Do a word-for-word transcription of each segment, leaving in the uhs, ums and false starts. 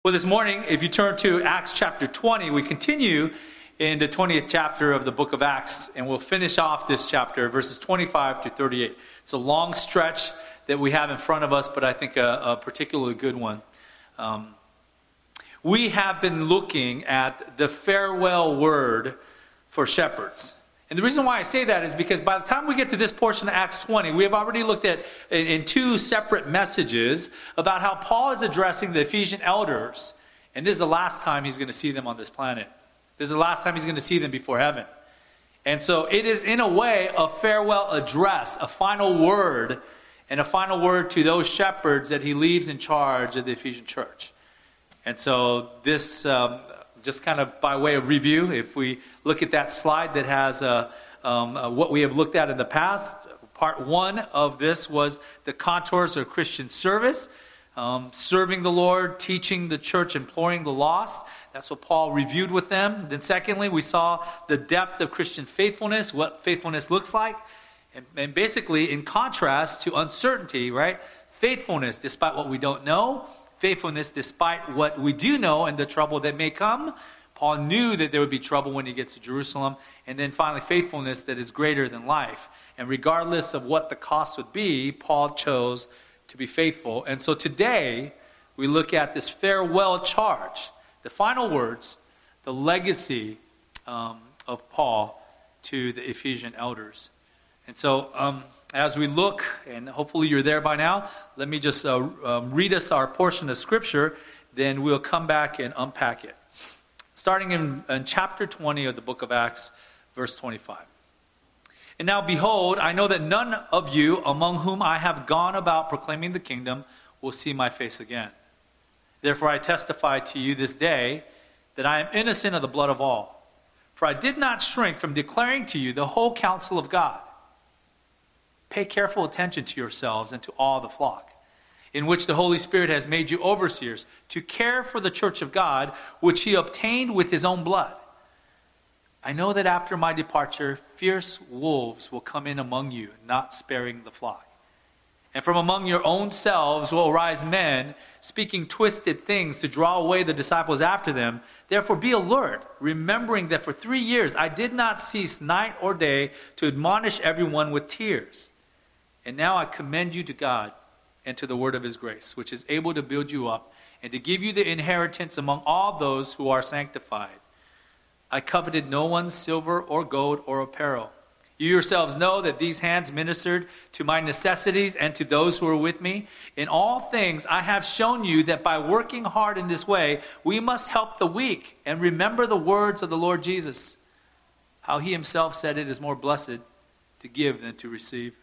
Well, this morning, if you turn to Acts chapter twenty, we continue in the twentieth chapter of the book of Acts, and we'll finish off this chapter, verses twenty-five to thirty-eight. It's a long stretch that we have in front of us, but I think a, a particularly good one. Um, we have been looking at the farewell word for shepherds. And the reason why I say that is because by the time we get to this portion of Acts twenty, we have already looked at in, in two separate messages about how Paul is addressing the Ephesian elders. And this is the last time he's going to see them on this planet. This is the last time he's going to see them before heaven. And so it is in a way a farewell address, a final word, and a final word to those shepherds that he leaves in charge of the Ephesian church. And so this... Um, Just kind of by way of review, if we look at that slide that has uh, um, uh, what we have looked at in the past, part one of this was the contours of Christian service, um, serving the Lord, teaching the church, imploring the lost. That's what Paul reviewed with them. Then secondly, we saw the depth of Christian faithfulness, what faithfulness looks like. And, and basically, in contrast to uncertainty, right? Faithfulness, despite what we don't know. Faithfulness despite what we do know and the trouble that may come. Paul knew that there would be trouble when he gets to Jerusalem. And then finally, faithfulness that is greater than life. And regardless of what the cost would be, Paul chose to be faithful. And so today, we look at this farewell charge, the final words, the legacy um, of Paul to the Ephesian elders. And so... Um, As we look, and hopefully you're there by now, let me just uh, um, read us our portion of Scripture, then we'll come back and unpack it. Starting in, in chapter twenty of the book of Acts, verse twenty-five. And now behold, I know that none of you among whom I have gone about proclaiming the kingdom will see my face again. Therefore I testify to you this day that I am innocent of the blood of all. For I did not shrink from declaring to you the whole counsel of God. Pay careful attention to yourselves and to all the flock, in which the Holy Spirit has made you overseers, to care for the church of God, which he obtained with his own blood. I know that after my departure, fierce wolves will come in among you, not sparing the flock. And from among your own selves will arise men, speaking twisted things to draw away the disciples after them. Therefore be alert, remembering that for three years I did not cease night or day to admonish everyone with tears. And now I commend you to God and to the word of his grace, which is able to build you up and to give you the inheritance among all those who are sanctified. I coveted no one's silver or gold or apparel. You yourselves know that these hands ministered to my necessities and to those who are with me. In all things I have shown you that by working hard in this way, we must help the weak and remember the words of the Lord Jesus, how he himself said it is more blessed to give than to receive.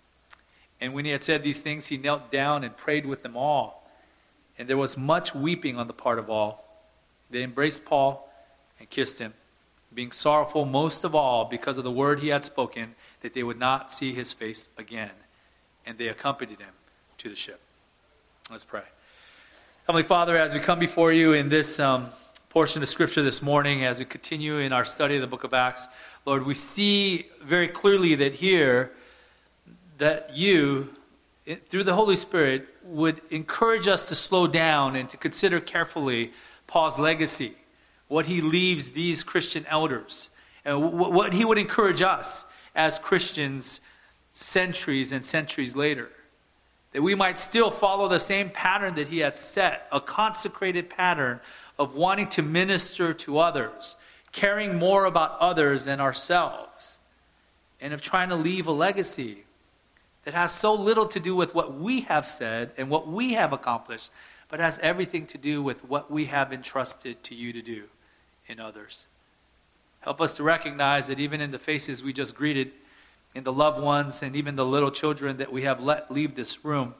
And when he had said these things, he knelt down and prayed with them all. And there was much weeping on the part of all. They embraced Paul and kissed him, being sorrowful most of all because of the word he had spoken, that they would not see his face again. And they accompanied him to the ship. Let's pray. Heavenly Father, as we come before you in this um, portion of Scripture this morning, as we continue in our study of the book of Acts, Lord, we see very clearly that here, that you, through the Holy Spirit, would encourage us to slow down and to consider carefully Paul's legacy, what he leaves these Christian elders, and what he would encourage us as Christians centuries and centuries later. That we might still follow the same pattern that he had set, a consecrated pattern of wanting to minister to others, caring more about others than ourselves, and of trying to leave a legacy that has so little to do with what we have said and what we have accomplished, but has everything to do with what we have entrusted to you to do in others. Help us to recognize that even in the faces we just greeted, in the loved ones and even the little children that we have let leave this room,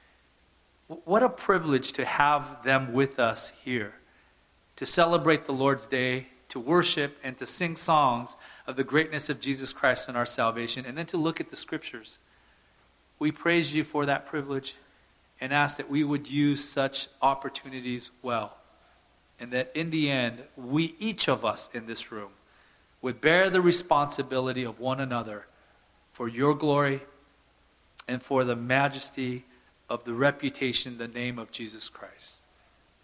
what a privilege to have them with us here, to celebrate the Lord's Day, to worship and to sing songs of the greatness of Jesus Christ and our salvation, and then to look at the Scriptures. We praise you for that privilege and ask that we would use such opportunities well. And that in the end, we, each of us in this room, would bear the responsibility of one another for your glory and for the majesty of the reputation, the name of Jesus Christ.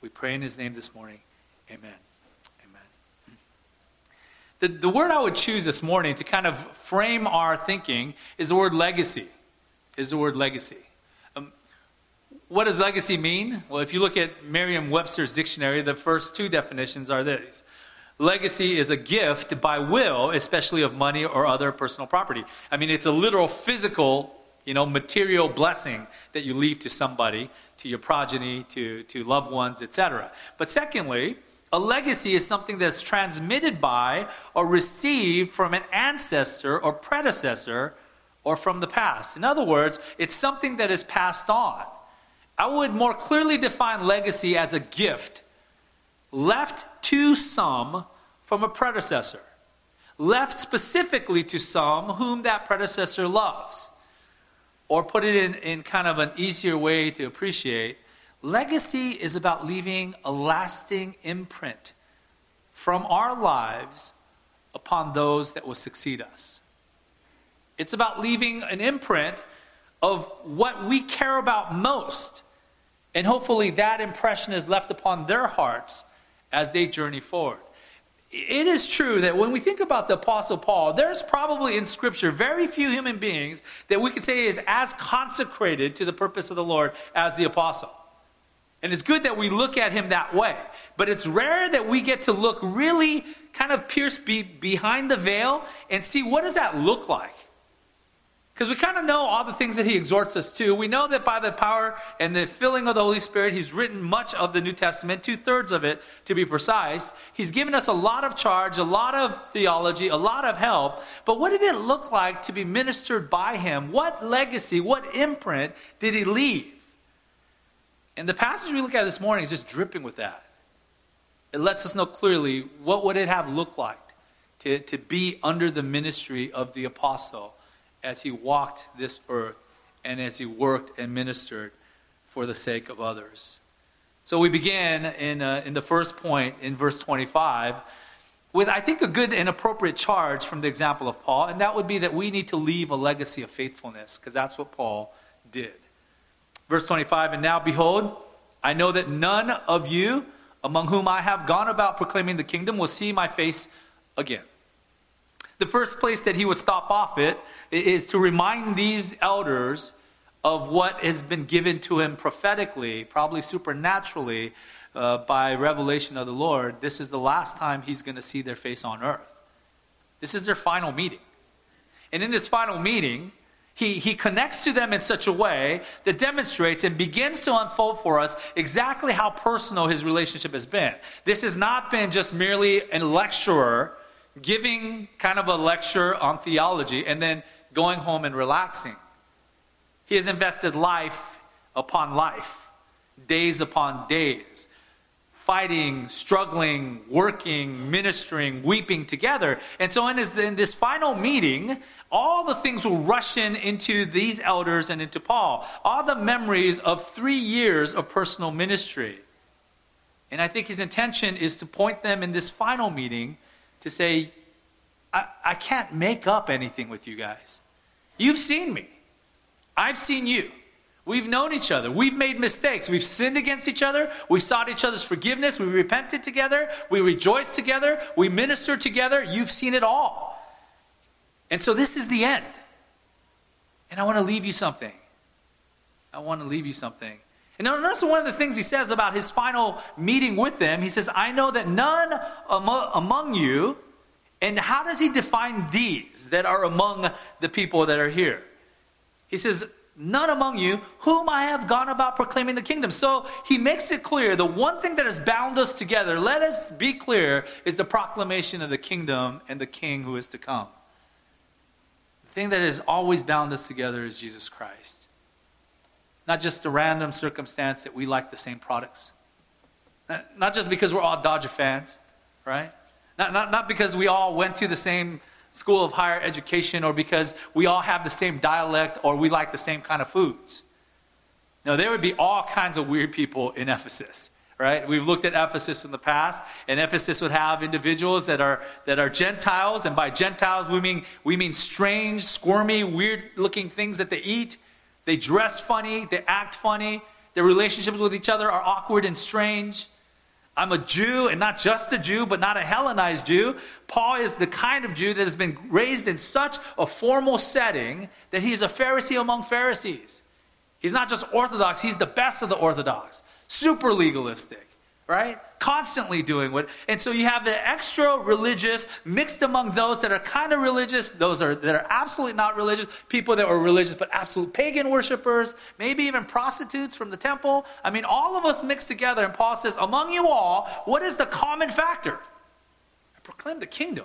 We pray in his name this morning. Amen. Amen. The, the word I would choose this morning to kind of frame our thinking is the word legacy. Is the word legacy. Um, what does legacy mean? Well, if you look at Merriam-Webster's dictionary, the first two definitions are these. Legacy is a gift by will, especially of money or other personal property. I mean, it's a literal physical, you know, material blessing that you leave to somebody, to your progeny, to, to loved ones, et cetera. But secondly, a legacy is something that's transmitted by or received from an ancestor or predecessor or from the past. In other words, it's something that is passed on. I would more clearly define legacy as a gift left to some from a predecessor, left specifically to some whom that predecessor loves. Or put it in, in kind of an easier way to appreciate, legacy is about leaving a lasting imprint from our lives upon those that will succeed us. It's about leaving an imprint of what we care about most. And hopefully that impression is left upon their hearts as they journey forward. It is true that when we think about the Apostle Paul, there's probably in Scripture very few human beings that we could say is as consecrated to the purpose of the Lord as the Apostle. And it's good that we look at him that way. But it's rare that we get to look really kind of pierce be behind the veil and see what does that look like. Because we kind of know all the things that he exhorts us to. We know that by the power and the filling of the Holy Spirit, he's written much of the New Testament, two-thirds of it to be precise. He's given us a lot of charge, a lot of theology, a lot of help. But what did it look like to be ministered by him? What legacy, what imprint did he leave? And the passage we look at this morning is just dripping with that. It lets us know clearly what would it have looked like to, to be under the ministry of the apostle as he walked this earth and as he worked and ministered for the sake of others. So we began in, uh, in the first point in verse twenty-five with, I think, a good and appropriate charge from the example of Paul, and that would be that we need to leave a legacy of faithfulness, because that's what Paul did. Verse twenty-five, and now behold, I know that none of you among whom I have gone about proclaiming the kingdom will see my face again. The first place that he would stop off it is to remind these elders of what has been given to him prophetically, probably supernaturally, uh, by revelation of the Lord. This is the last time he's going to see their face on earth. This is their final meeting. And in this final meeting, he, he connects to them in such a way that demonstrates and begins to unfold for us exactly how personal his relationship has been. This has not been just merely a lecturer giving kind of a lecture on theology and then going home and relaxing. He has invested life upon life, days upon days, fighting, struggling, working, ministering, weeping together. And so in this, in this final meeting, all the things will rush in into these elders and into Paul. All the memories of three years of personal ministry. And I think his intention is to point them in this final meeting to say, I, I can't make up anything with you guys. You've seen me. I've seen you. We've known each other. We've made mistakes. We've sinned against each other. We've sought each other's forgiveness. We repented together. We rejoiced together. We ministered together. You've seen it all. And so this is the end. And I want to leave you something. I want to leave you something. And notice one of the things he says about his final meeting with them. He says, I know that none among you, and how does he define these that are among the people that are here? He says, none among you whom I have gone about proclaiming the kingdom. So he makes it clear, the one thing that has bound us together, let us be clear, is the proclamation of the kingdom and the king who is to come. The thing that has always bound us together is Jesus Christ. Not just a random circumstance that we like the same products. Not just because we're all Dodger fans, right? Not, not, not because we all went to the same school of higher education or because we all have the same dialect or we like the same kind of foods. No, there would be all kinds of weird people in Ephesus, right? We've looked at Ephesus in the past, and Ephesus would have individuals that are that are Gentiles, and by Gentiles we mean we mean strange, squirmy, weird-looking things that they eat. They dress funny, they act funny, Their relationships with each other are awkward and strange. I'm a Jew, and not just a Jew, but not a Hellenized Jew. Paul is the kind of Jew that has been raised in such a formal setting that he's a Pharisee among Pharisees. He's not just Orthodox, he's the best of the Orthodox. Super legalistic, right? Constantly doing what, and so you have the extra religious mixed among those that are kind of religious, those are that are absolutely not religious, people that were religious but absolute pagan worshipers, maybe even prostitutes from the temple. I mean, all of us mixed together, and Paul says, among you all, what is the common factor? I proclaim the kingdom.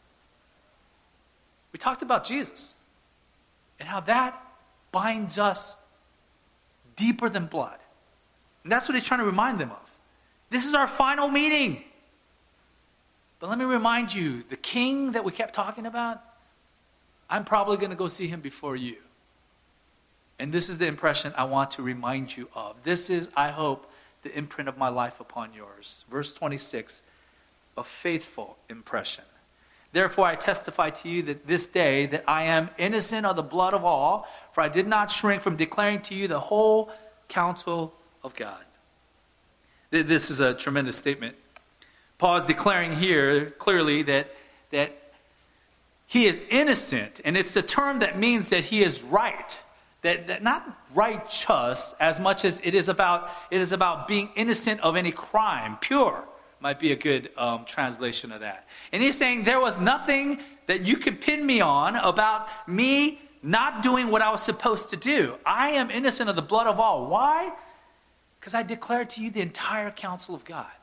We talked about Jesus and how that binds us deeper than blood. And that's what he's trying to remind them of. This is our final meeting. But let me remind you, the king that we kept talking about, I'm probably going to go see him before you. And this is the impression I want to remind you of. This is, I hope, the imprint of my life upon yours. Verse twenty-six, a faithful impression. Therefore I testify to you that this day that I am innocent of the blood of all, for I did not shrink from declaring to you the whole counsel of God. This is a tremendous statement. Paul is declaring here clearly that, that he is innocent, and it's the term that means that he is right. That, that not righteous as much as it is about it is about being innocent of any crime. Pure might be a good um, translation of that. And he's saying there was nothing that you could pin me on about me not doing what I was supposed to do. I am innocent of the blood of all. Why? Because I declared to you the entire counsel of God.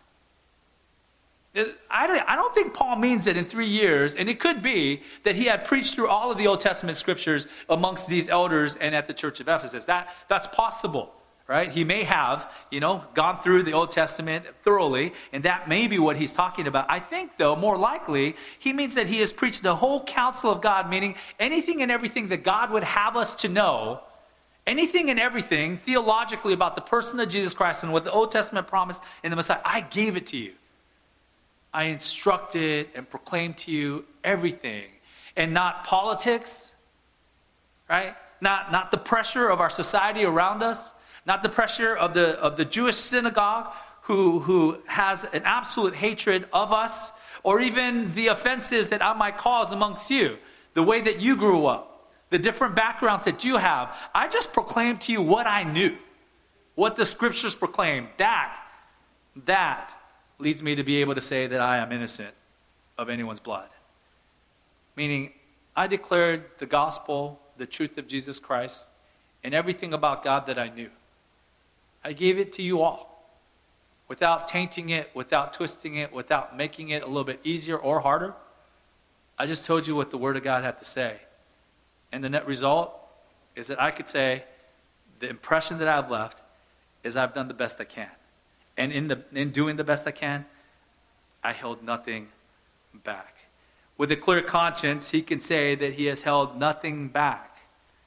I don't think Paul means that in three years, and it could be that he had preached through all of the Old Testament scriptures amongst these elders and at the church of Ephesus. That, that's possible, right? He may have, you know, gone through the Old Testament thoroughly, and that may be what he's talking about. I think, though, more likely, he means that he has preached the whole counsel of God, meaning anything and everything that God would have us to know, anything and everything theologically about the person of Jesus Christ and what the Old Testament promised in the Messiah. I gave it to you. I instructed and proclaimed to you everything. And not politics, right? Not, not the pressure of our society around us. Not the pressure of the, of the Jewish synagogue who, who has an absolute hatred of us. Or even the offenses that I might cause amongst you. The way that you grew up. The different backgrounds that you have. I just proclaimed to you what I knew. What the scriptures proclaim. That, that leads me to be able to say that I am innocent of anyone's blood. Meaning, I declared the gospel, the truth of Jesus Christ, and everything about God that I knew. I gave it to you all. Without tainting it, without twisting it, without making it a little bit easier or harder. I just told you what the Word of God had to say. And the net result is that I could say the impression that I've left is I've done the best I can. And in the in doing the best I can, I held nothing back. With a clear conscience, he can say that he has held nothing back.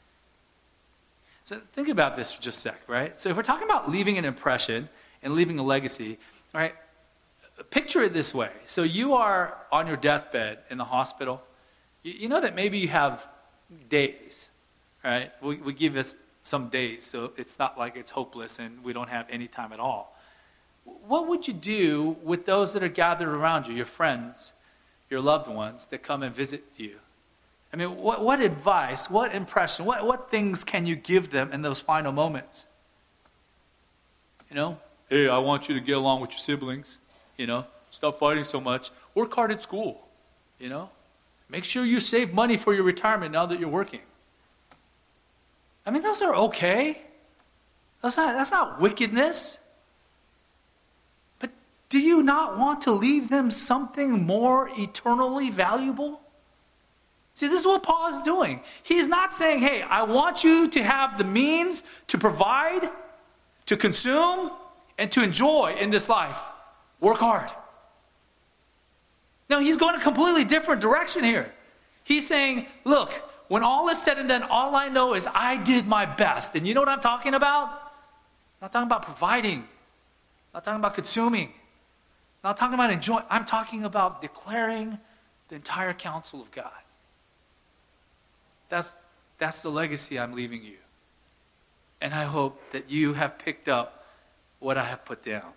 So think about this for just a sec, right? So if we're talking about leaving an impression and leaving a legacy, right? Picture it this way. So you are on your deathbed in the hospital. You, you know that maybe you have days, right? We, we give us some days, so it's not like it's hopeless and we don't have any time at all. What would you do with those that are gathered around you, your friends, your loved ones that come and visit you? I mean, what, what advice, what impression, what, what things can you give them in those final moments? You know, hey, I want you to get along with your siblings, you know, stop fighting so much, work hard at school, you know, make sure you save money for your retirement now that you're working. I mean, those are okay. That's not, that's not wickedness. But do you not want to leave them something more eternally valuable? See, this is what Paul is doing. He's not saying, hey, I want you to have the means to provide, to consume, and to enjoy in this life. Work hard. No, he's going a completely different direction here. He's saying, look, when all is said and done, all I know is I did my best. And you know what I'm talking about? I'm not talking about providing. I'm not talking about consuming. I'm not talking about enjoying. I'm talking about declaring the entire counsel of God. That's, that's the legacy I'm leaving you. And I hope that you have picked up what I have put down.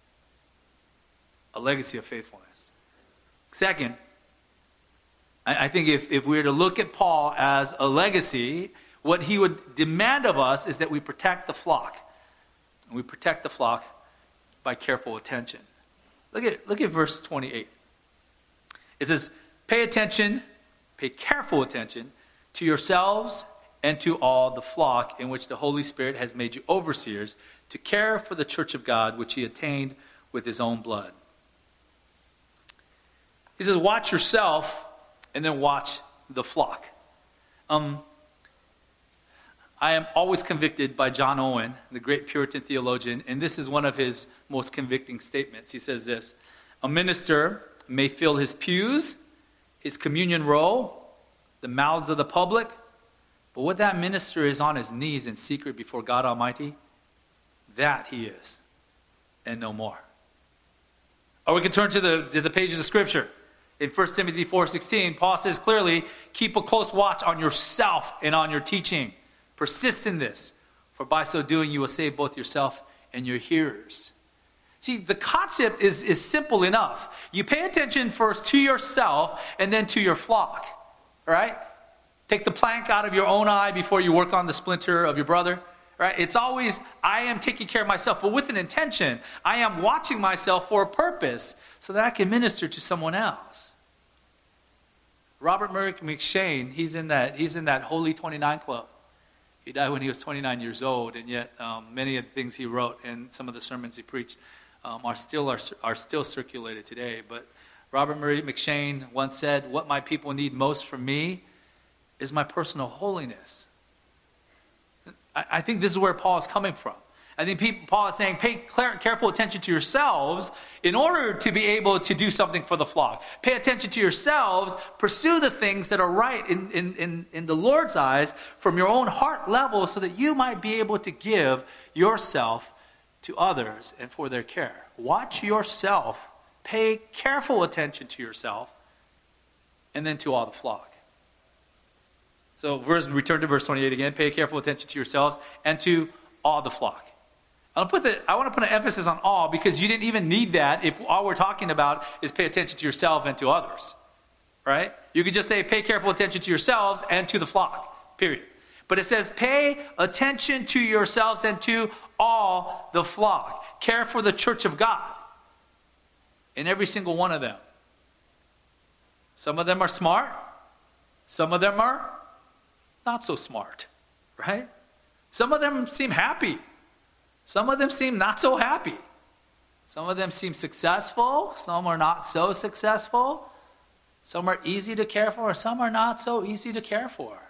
A legacy of faithfulness. Second, I, I think if, if we were to look at Paul as a legacy, what he would demand of us is that we protect the flock. And we protect the flock by careful attention. Look at, look at verse twenty-eight. It says, pay attention, pay careful attention to yourselves and to all the flock in which the Holy Spirit has made you overseers to care for the church of God, which he attained with his own blood. He says, watch yourself and then watch the flock. Um, I am always convicted by John Owen, the great Puritan theologian, and this is one of his most convicting statements. He says this, a minister may fill his pews, his communion roll, the mouths of the public, but what that minister is on his knees in secret before God Almighty, that he is, and no more. Or we can turn to the, to the pages of Scripture. In First Timothy four sixteen, Paul says clearly, keep a close watch on yourself and on your teaching. Persist in this, for by so doing you will save both yourself and your hearers. See, the concept is, is simple enough. You pay attention first to yourself and then to your flock. All right? Take the plank out of your own eye before you work on the splinter of your brother. Right? It's always, I am taking care of myself, but with an intention. I am watching myself for a purpose so that I can minister to someone else. Robert Murray McCheyne, he's in that, he's in that Holy twenty-nine Club. He died when he was twenty-nine years old, and yet um, many of the things he wrote and some of the sermons he preached um, are still are, are still circulated today. But Robert Murray McCheyne once said, what my people need most from me is my personal holiness. I, I think this is where Paul is coming from. I think people, Paul is saying, pay clear, careful attention to yourselves in order to be able to do something for the flock. Pay attention to yourselves. Pursue the things that are right in, in, in, in the Lord's eyes from your own heart level so that you might be able to give yourself to others and for their care. Watch yourself. Pay careful attention to yourself and then to all the flock. So verse, return to verse twenty-eight again. Pay careful attention to yourselves and to all the flock. I'll put the, I want to put an emphasis on all because you didn't even need that if all we're talking about is pay attention to yourself and to others. Right? You could just say pay careful attention to yourselves and to the flock. Period. But it says pay attention to yourselves and to all the flock. Care for the church of God. In every single one of them. Some of them are smart. Some of them are not so smart. Right? Some of them seem happy. Some of them seem not so happy. Some of them seem successful. Some are not so successful. Some are easy to care for. Some are not so easy to care for.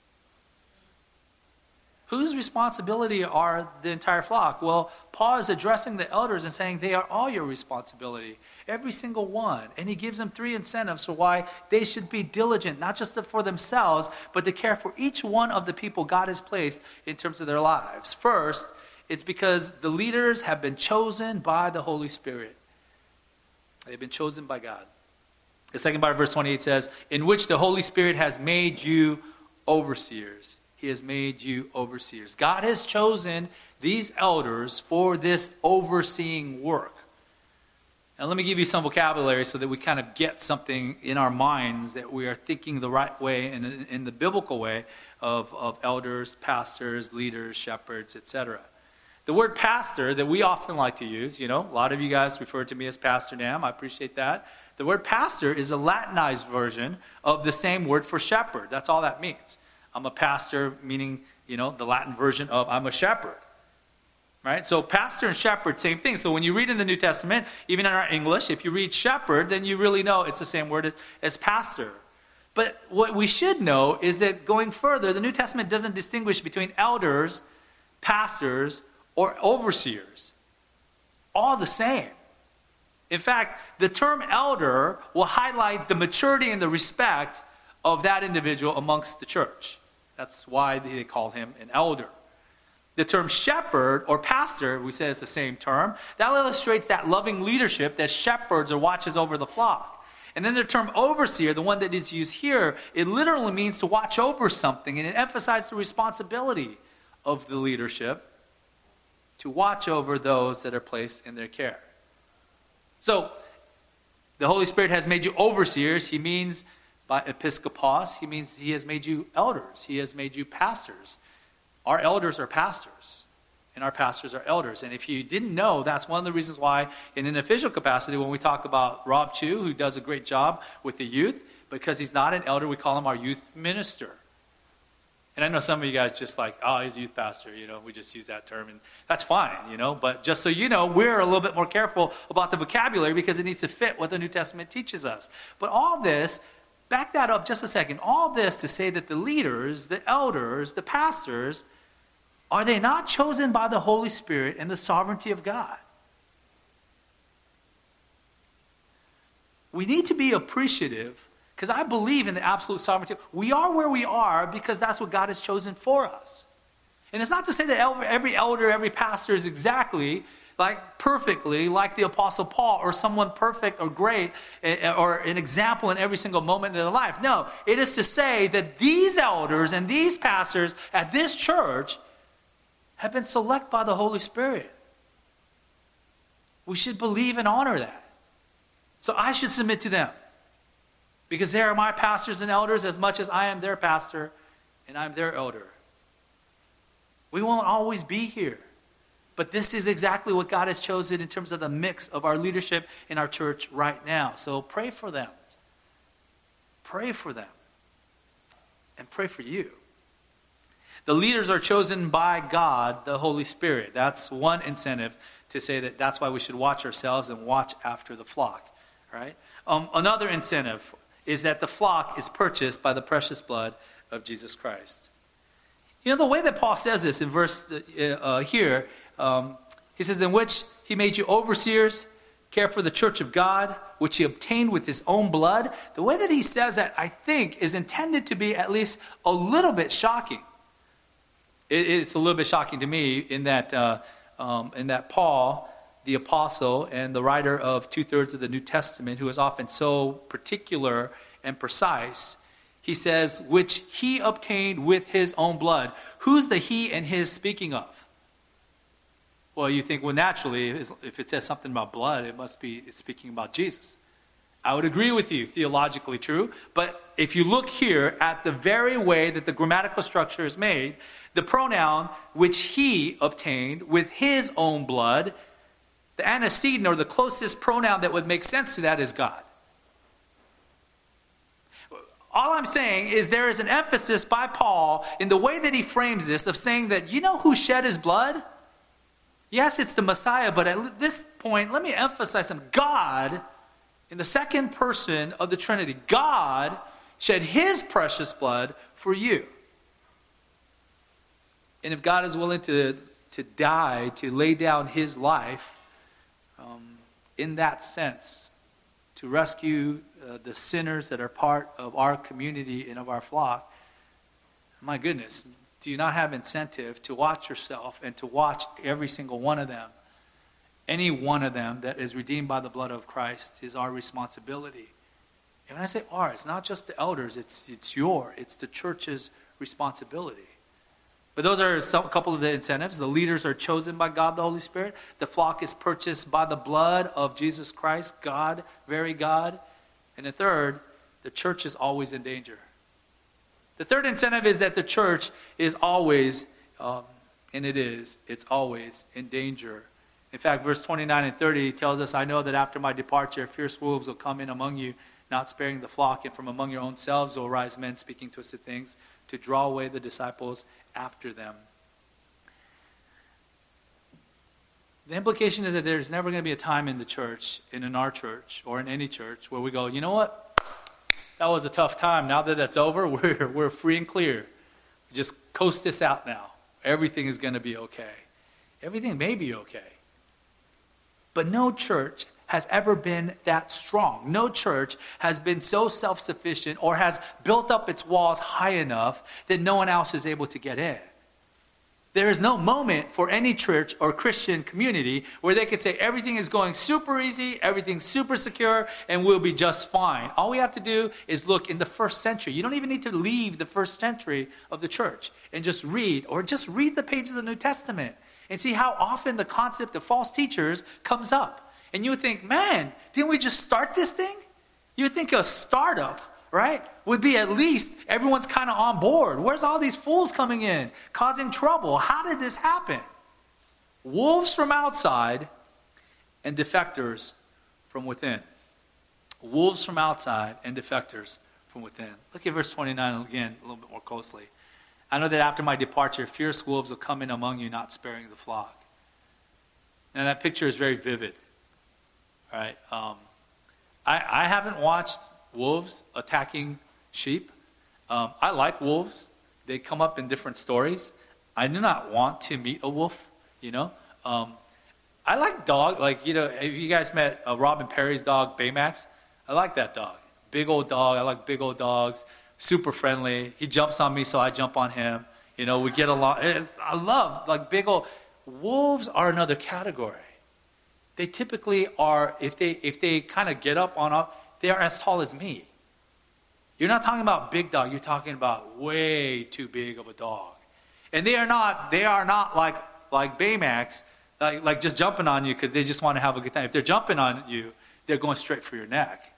Whose responsibility are the entire flock? Well, Paul is addressing the elders and saying they are all your responsibility. Every single one. And he gives them three incentives for why they should be diligent, not just for themselves, but to care for each one of the people God has placed in terms of their lives. First, it's because the leaders have been chosen by the Holy Spirit. They've been chosen by God. The second part of verse twenty-eight says, in which the Holy Spirit has made you overseers. He has made you overseers. God has chosen these elders for this overseeing work. Now let me give you some vocabulary so that we kind of get something in our minds that we are thinking the right way and in the biblical way of, of elders, pastors, leaders, shepherds, et cetera. The word pastor that we often like to use, you know, a lot of you guys refer to me as Pastor Nam. I appreciate that. The word pastor is a Latinized version of the same word for shepherd. That's all that means. I'm a pastor, meaning, you know, the Latin version of I'm a shepherd. Right? So pastor and shepherd, same thing. So when you read in the New Testament, even in our English, if you read shepherd, then you really know it's the same word as, as pastor. But what we should know is that going further, the New Testament doesn't distinguish between elders, pastors, or overseers. All the same. In fact, the term elder will highlight the maturity and the respect of that individual amongst the church. That's why they call him an elder. The term shepherd or pastor, we say it's the same term, that illustrates that loving leadership that shepherds or watches over the flock. And then the term overseer, the one that is used here, it literally means to watch over something, and it emphasizes the responsibility of the leadership to watch over those that are placed in their care. So, the Holy Spirit has made you overseers. He means by episkopos, he means he has made you elders. He has made you pastors. Our elders are pastors, and our pastors are elders. And if you didn't know, that's one of the reasons why in an official capacity, when we talk about Rob Chu, who does a great job with the youth, because he's not an elder, we call him our youth minister. And I know some of you guys just like, oh, he's a youth pastor, you know, we just use that term, and that's fine, you know, but just so you know, we're a little bit more careful about the vocabulary because it needs to fit what the New Testament teaches us. But all this, back that up just a second, all this to say that the leaders, the elders, the pastors, are they not chosen by the Holy Spirit and the sovereignty of God? We need to be appreciative, because I believe in the absolute sovereignty. We are where we are because that's what God has chosen for us. And it's not to say that every elder, every pastor is exactly, like perfectly, like the Apostle Paul, or someone perfect or great, or an example in every single moment of their life. No, it is to say that these elders and these pastors at this church have been selected by the Holy Spirit. We should believe and honor that. So I should submit to them, because they are my pastors and elders as much as I am their pastor and I'm their elder. We won't always be here, but this is exactly what God has chosen in terms of the mix of our leadership in our church right now. So pray for them. Pray for them. And pray for you. The leaders are chosen by God, the Holy Spirit. That's one incentive to say that that's why we should watch ourselves and watch after the flock. Right? Um, another incentive is that the flock is purchased by the precious blood of Jesus Christ. You know, the way that Paul says this in verse uh, uh, here, um, he says, in which he made you overseers, care for the church of God, which he obtained with his own blood. The way that he says that, I think, is intended to be at least a little bit shocking. It, it's a little bit shocking to me in that, uh, um, in that Paul, the apostle and the writer of two-thirds of the New Testament, who is often so particular and precise, he says, which he obtained with his own blood. Who's the he and his speaking of? Well, you think, well, naturally, if it says something about blood, it must be it's speaking about Jesus. I would agree with you, theologically true. But if you look here at the very way that the grammatical structure is made, the pronoun which he obtained with his own blood, the antecedent, or the closest pronoun that would make sense to that, is God. All I'm saying is there is an emphasis by Paul in the way that he frames this of saying that, you know who shed his blood? Yes, it's the Messiah, but at this point, let me emphasize something. God, in the second person of the Trinity, God shed his precious blood for you. And if God is willing to, to die, to lay down his life, Um, in that sense, to rescue uh, the sinners that are part of our community and of our flock, my goodness, do you not have incentive to watch yourself and to watch every single one of them? Any one of them that is redeemed by the blood of Christ is our responsibility. And when I say our, it's not just the elders, it's, it's your, it's the church's responsibility. But those are some, a couple of the incentives. The leaders are chosen by God, the Holy Spirit. The flock is purchased by the blood of Jesus Christ, God, very God. And the third, the church is always in danger. The third incentive is that the church is always, um, and it is, it's always in danger. In fact, verse twenty-nine and thirty tells us, I know that after my departure, fierce wolves will come in among you, not sparing the flock, and from among your own selves will rise men speaking twisted things to draw away the disciples after them. The implication is that there's never going to be a time in the church, and in our church, or in any church, where we go, you know what? That was a tough time. Now that that's over, we're, we're free and clear. Just coast this out now. Everything is going to be okay. Everything may be okay. But no church has ever been that strong. No church has been so self-sufficient or has built up its walls high enough that no one else is able to get in. There is no moment for any church or Christian community where they could say everything is going super easy, everything's super secure, and we'll be just fine. All we have to do is look in the first century. You don't even need to leave the first century of the church and just read, or just read the pages of the New Testament and see how often the concept of false teachers comes up. And you would think, man, didn't we just start this thing? You would think a startup, right, would be at least everyone's kind of on board. Where's all these fools coming in, causing trouble? How did this happen? Wolves from outside and defectors from within. Wolves from outside and defectors from within. Look at verse twenty-nine again, a little bit more closely. I know that after my departure, fierce wolves will come in among you, not sparing the flock. And that picture is very vivid. All right. Um, I, I haven't watched wolves attacking sheep. Um, I like wolves. They come up in different stories. I do not want to meet a wolf, you know. Um, I like dog. Like, you know, if you guys met uh, Robin Perry's dog, Baymax, I like that dog. Big old dog. I like big old dogs. Super friendly. He jumps on me, so I jump on him. You know, we get along. It's, I love, like, big old. Wolves are another category. They typically are, if they if they kind of get up on up, they are as tall as me. You're not talking about big dog. You're talking about way too big of a dog. And they are not, they are not like, like Baymax, like, like just jumping on you because they just want to have a good time. If they're jumping on you, they're going straight for your neck.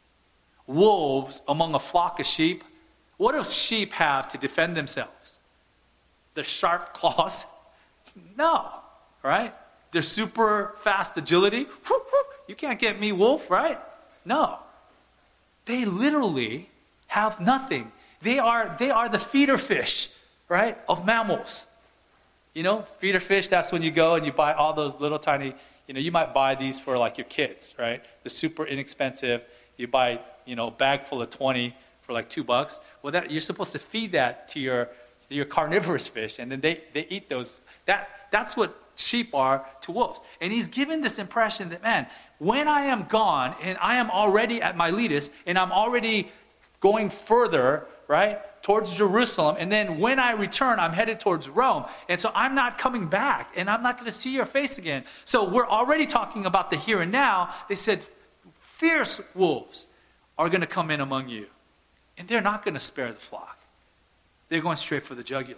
Wolves among a flock of sheep, what do sheep have to defend themselves? Their sharp claws? No, right? Their super fast agility? You can't get me, wolf, right? No. They literally have nothing. They are, they are the feeder fish, right, of mammals. You know, feeder fish, that's when you go and you buy all those little tiny, you know, you might buy these for like your kids, right? The super inexpensive. You buy, you know, a bag full of twenty for like two bucks. Well, that you're supposed to feed that to your to your carnivorous fish, and then they, they eat those. That that's what sheep are to wolves. And he's given this impression that, man, when I am gone and I am already at Miletus and I'm already going further, right, towards Jerusalem, and then when I return, I'm headed towards Rome. And so I'm not coming back, and I'm not going to see your face again. So we're already talking about the here and now. They said, fierce wolves are going to come in among you. And they're not going to spare the flock. They're going straight for the jugular.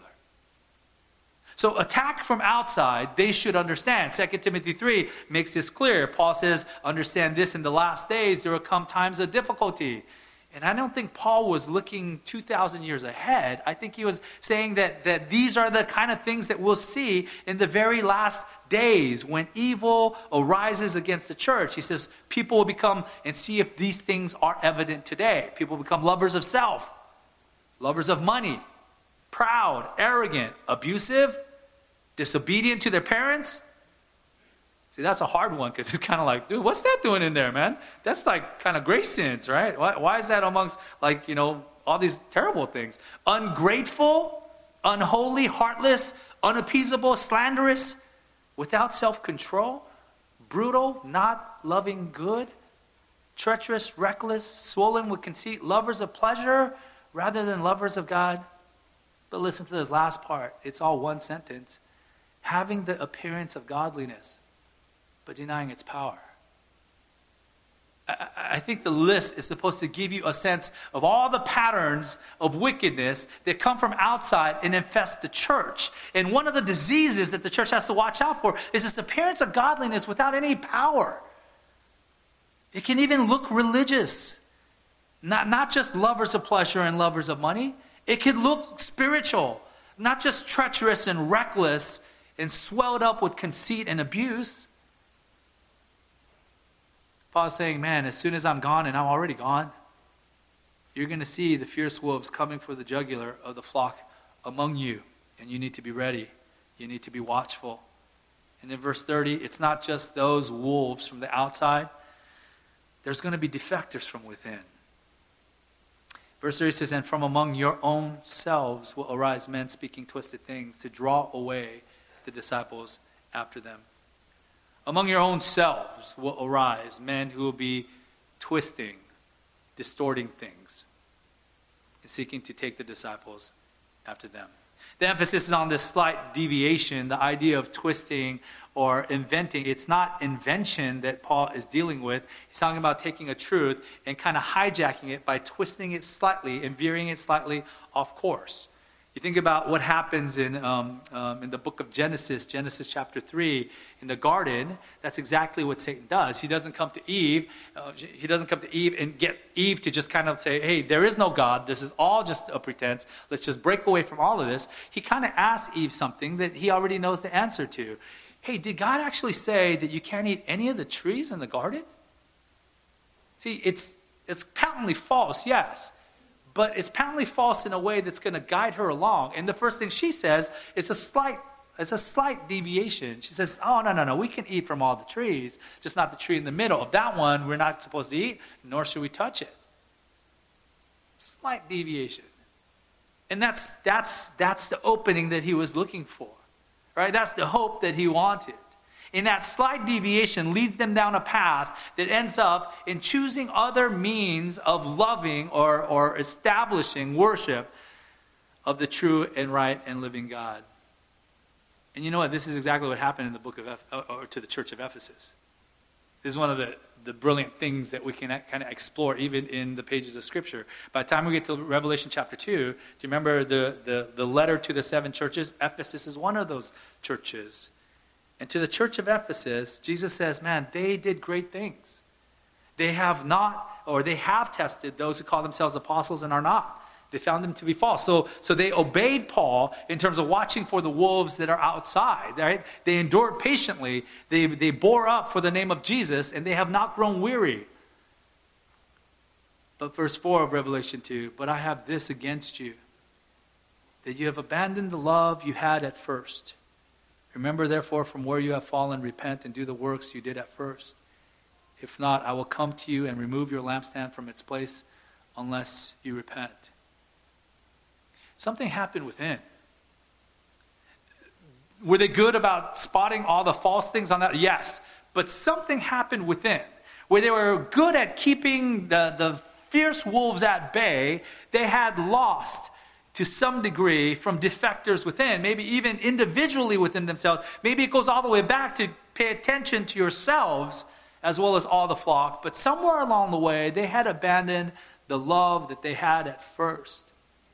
So attack from outside, they should understand. Second Timothy three makes this clear. Paul says, understand this, in the last days there will come times of difficulty. And I don't think Paul was looking two thousand years ahead. I think he was saying that, that these are the kind of things that we'll see in the very last days when evil arises against the church. He says people will become, and see if these things are evident today. People become lovers of self, lovers of money, proud, arrogant, abusive, disobedient to their parents. See, that's a hard one because it's kind of like, dude, what's that doing in there, man? That's like kind of grace sins, right? Why, why is that amongst, like, you know, all these terrible things? Ungrateful, unholy, heartless, unappeasable, slanderous, without self-control, brutal, not loving good, treacherous, reckless, swollen with conceit, lovers of pleasure rather than lovers of God. But listen to this last part. It's all one sentence. Having the appearance of godliness, but denying its power. I, I think the list is supposed to give you a sense of all the patterns of wickedness that come from outside and infest the church. And one of the diseases that the church has to watch out for is this appearance of godliness without any power. It can even look religious. Not, not just lovers of pleasure and lovers of money. It could look spiritual. Not just treacherous and reckless and swelled up with conceit and abuse. Paul's saying, man, as soon as I'm gone, and I'm already gone, you're going to see the fierce wolves coming for the jugular of the flock among you. And you need to be ready. You need to be watchful. And in verse thirty, it's not just those wolves from the outside. There's going to be defectors from within. Verse thirty says, and from among your own selves will arise men speaking twisted things to draw away the disciples after them. Among your own selves will arise men who will be twisting, distorting things, and seeking to take the disciples after them. The emphasis is on this slight deviation, the idea of twisting or inventing. It's not invention that Paul is dealing with. He's talking about taking a truth and kind of hijacking it by twisting it slightly and veering it slightly off course. You think about what happens in um, um, in the book of Genesis, Genesis chapter three, in the garden. That's exactly what Satan does. He doesn't come to Eve. Uh, he doesn't come to Eve and get Eve to just kind of say, hey, there is no God. This is all just a pretense. Let's just break away from all of this. He kind of asks Eve something that he already knows the answer to. Hey, did God actually say that you can't eat any of the trees in the garden? See, it's it's patently false, yes. But it's patently false in a way that's going to guide her along. And the first thing she says is a slight, it's a slight deviation. She says, oh, no, no, no, we can eat from all the trees, just not the tree in the middle. Of that one, we're not supposed to eat, nor should we touch it. Slight deviation. And that's, that's, that's the opening that he was looking for. Right? That's the hope that he wanted. And that slight deviation leads them down a path that ends up in choosing other means of loving or, or establishing worship of the true and right and living God. And you know what? This is exactly what happened in the book of Eph- or to the church of Ephesus. This is one of the, the brilliant things that we can kind of explore even in the pages of Scripture. By the time we get to Revelation chapter two, do you remember the, the, the letter to the seven churches? Ephesus is one of those churches. And to the church of Ephesus, Jesus says, man, they did great things. They have not, or they have tested those who call themselves apostles and are not. They found them to be false. So, so they obeyed Paul in terms of watching for the wolves that are outside. Right? They endured patiently. They, they bore up for the name of Jesus, and they have not grown weary. But verse four of Revelation two, but I have this against you, that you have abandoned the love you had at first. Remember, therefore, from where you have fallen, repent and do the works you did at first. If not, I will come to you and remove your lampstand from its place unless you repent. Something happened within. Were they good about spotting all the false things on that? Yes. But something happened within. Where they were good at keeping the, the fierce wolves at bay, they had lost to some degree from defectors within, maybe even individually within themselves. Maybe it goes all the way back to pay attention to yourselves as well as all the flock. But somewhere along the way, they had abandoned the love that they had at first.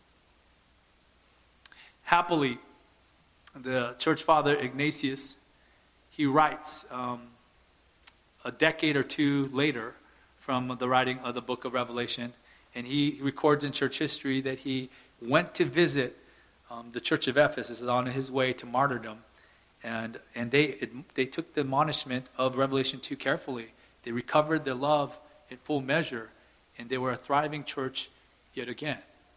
Happily, the church father Ignatius, he writes um, a decade or two later from the writing of the book of Revelation, and he records in church history that he went to visit um, the church of Ephesus on his way to martyrdom. And and they it, they took the admonishment of Revelation two carefully. They recovered their love in full measure, and they were a thriving church yet again.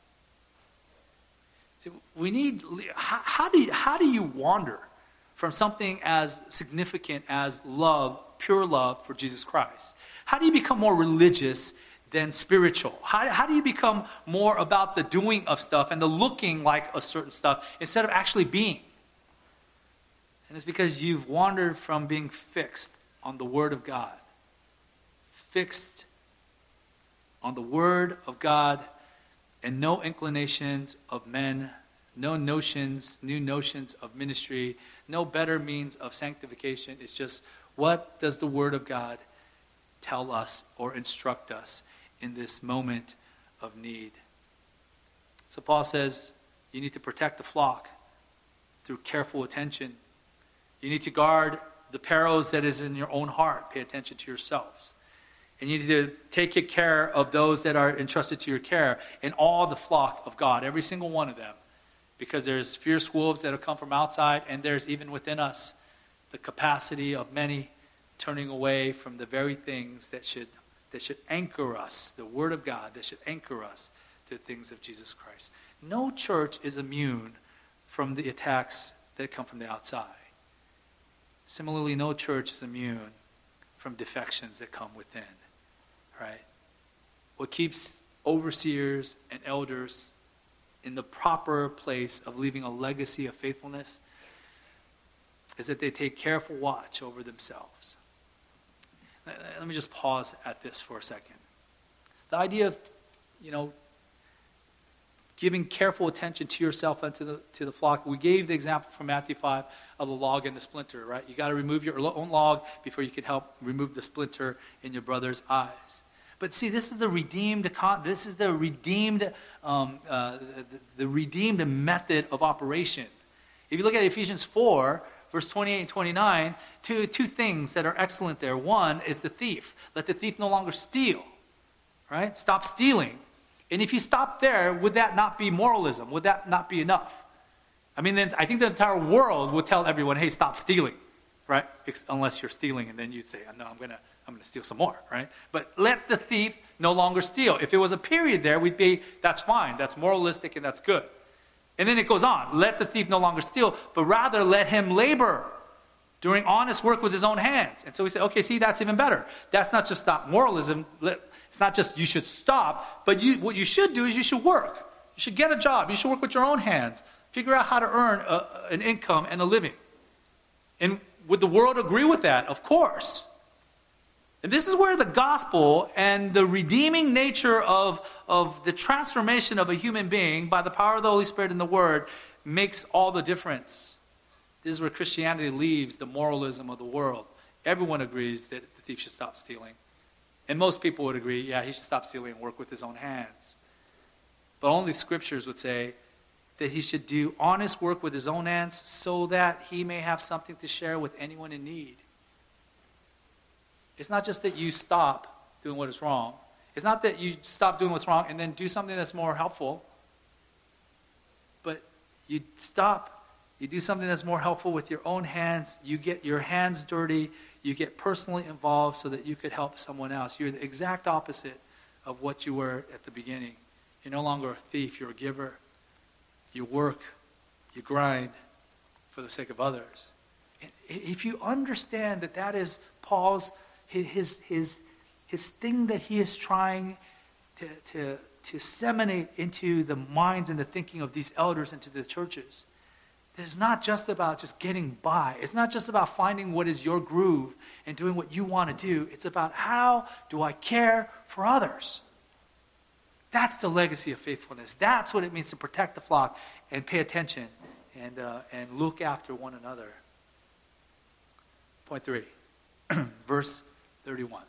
So we need, how, how, do you, how do you wander from something as significant as love, pure love for Jesus Christ? How do you become more religious than spiritual? How, how do you become more about the doing of stuff and the looking like a certain stuff instead of actually being? And it's because you've wandered from being fixed on the Word of God. Fixed on the Word of God and no inclinations of men, no notions, new notions of ministry, no better means of sanctification. It's just, what does the Word of God tell us or instruct us in this moment of need? So Paul says, you need to protect the flock through careful attention. You need to guard the perils that is in your own heart. Pay attention to yourselves. And you need to take care of those that are entrusted to your care and all the flock of God, every single one of them. Because there's fierce wolves that have come from outside, and there's even within us the capacity of many turning away from the very things that should that should anchor us, the Word of God, that should anchor us to the things of Jesus Christ. No church is immune from the attacks that come from the outside. Similarly, no church is immune from defections that come within. Right? What keeps overseers and elders in the proper place of leaving a legacy of faithfulness is that they take careful watch over themselves. Let me just pause at this for a second. The idea of, you know, giving careful attention to yourself and to the, to the flock. We gave the example from Matthew five of the log and the splinter, right? You got to remove your own log before you can help remove the splinter in your brother's eyes. But see, this is the redeemed. This is the redeemed, um, uh, the, the redeemed method of operation. If you look at Ephesians four, verse twenty-eight and twenty-nine, two two things that are excellent there. One is the thief. Let the thief no longer steal. Right? Stop stealing. And if you stop there, would that not be moralism? Would that not be enough? I mean, then I think the entire world would tell everyone, "Hey, stop stealing," right? Unless you're stealing, and then you'd say, "No, I'm gonna, I'm gonna steal some more," right? But let the thief no longer steal. If it was a period there, we'd be, that's fine, that's moralistic, and that's good. And then it goes on: let the thief no longer steal, but rather let him labor, doing honest work with his own hands. And so we say, okay, see, that's even better. That's not just stop moralism. It's not just you should stop, but you, what you should do is you should work. You should get a job. You should work with your own hands. Figure out how to earn a, an income and a living. And would the world agree with that? Of course. And this is where the gospel and the redeeming nature of, of the transformation of a human being by the power of the Holy Spirit and the Word makes all the difference. This is where Christianity leaves the moralism of the world. Everyone agrees that the thief should stop stealing. And most people would agree, yeah, he should stop stealing and work with his own hands. But only scriptures would say that he should do honest work with his own hands so that he may have something to share with anyone in need. It's not just that you stop doing what is wrong. It's not that you stop doing what's wrong and then do something that's more helpful. But you stop, you do something that's more helpful with your own hands. You get your hands dirty. You get personally involved so that you could help someone else. You're the exact opposite of what you were at the beginning. You're no longer a thief. You're a giver. You work. You grind for the sake of others. And if you understand that that is Paul's, his, his, his thing that he is trying to, to, to disseminate into the minds and the thinking of these elders and to the churches, it's not just about just getting by. It's not just about finding what is your groove and doing what you want to do. It's about how do I care for others. That's the legacy of faithfulness. That's what it means to protect the flock and pay attention and, uh, and look after one another. Point three, verse thirty-one.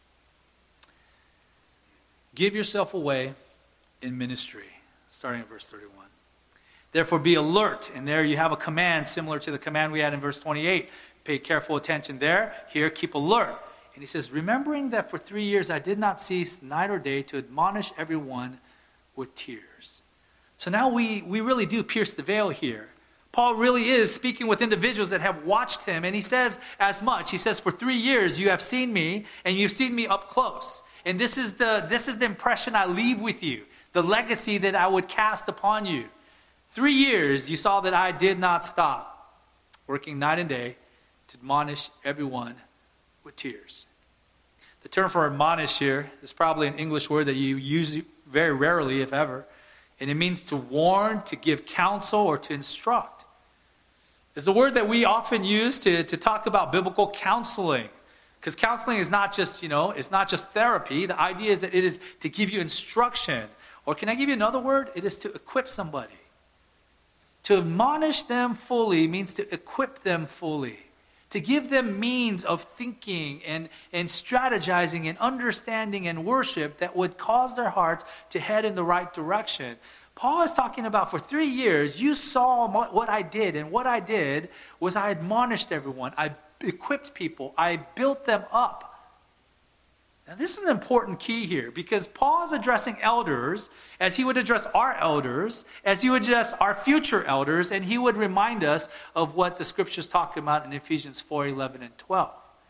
Give yourself away in ministry, starting at verse thirty-one. Therefore be alert. And there you have a command similar to the command we had in verse twenty-eight. Pay careful attention there. Here, keep alert. And he says, remembering that for three years I did not cease night or day to admonish everyone with tears. So now we, we really do pierce the veil here. Paul really is speaking with individuals that have watched him. And he says as much. He says, for three years you have seen me and you've seen me up close. And this is the, this is the impression I leave with you. The legacy that I would cast upon you. Three years, you saw that I did not stop working night and day to admonish everyone with tears. The term for admonish here is probably an English word that you use very rarely, if ever. And it means to warn, to give counsel, or to instruct. It's the word that we often use to, to talk about biblical counseling. Because counseling is not just, you know, it's not just therapy. The idea is that it is to give you instruction. Or can I give you another word? It is to equip somebody. To admonish them fully means to equip them fully. To give them means of thinking and, and strategizing and understanding and worship that would cause their hearts to head in the right direction. Paul is talking about for three years, you saw what I did. And what I did was I admonished everyone. I equipped people. I built them up. Now, this is an important key here because Paul is addressing elders as he would address our elders, as he would address our future elders, and he would remind us of what the scriptures talk about in Ephesians four, eleven, and twelve.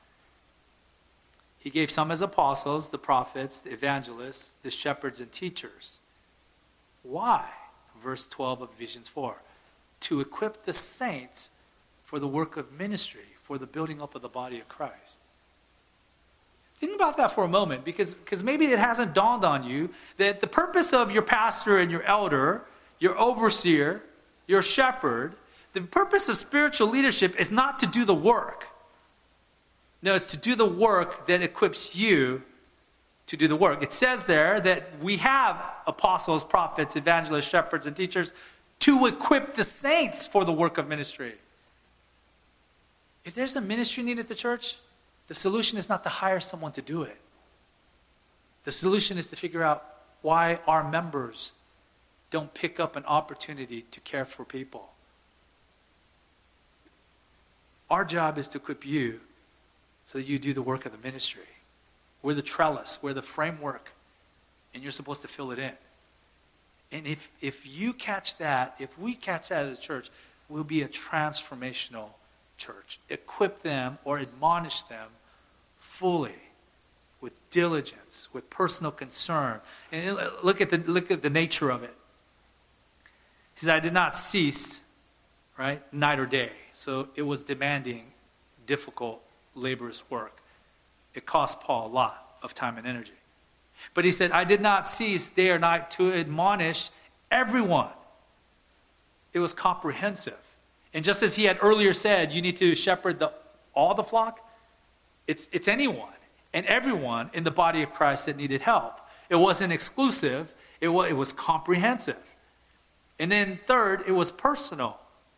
He gave some as apostles, the prophets, the evangelists, the shepherds, and teachers. Why? Verse twelve of Ephesians four. To equip the saints for the work of ministry, for the building up of the body of Christ. Think about that for a moment, because, because maybe it hasn't dawned on you that the purpose of your pastor and your elder, your overseer, your shepherd, the purpose of spiritual leadership is not to do the work. No, it's to do the work that equips you to do the work. It says there that we have apostles, prophets, evangelists, shepherds, and teachers to equip the saints for the work of ministry. If there's a ministry need at the church, the solution is not to hire someone to do it. The solution is to figure out why our members don't pick up an opportunity to care for people. Our job is to equip you so that you do the work of the ministry. We're the trellis, we're the framework, and you're supposed to fill it in. And if, if you catch that, if we catch that as a church, we'll be a transformational church. Equip them or admonish them fully, with diligence, with personal concern. And look at the, look at the nature of it. He says, I did not cease, right, night or day. So it was demanding, difficult, laborious work. It cost Paul a lot of time and energy. But he said, I did not cease day or night to admonish everyone. It was comprehensive. And just as he had earlier said, you need to shepherd the, all the flock, it's, it's anyone and everyone in the body of Christ that needed help. It wasn't exclusive, it was, it was comprehensive. And then third, it was personal.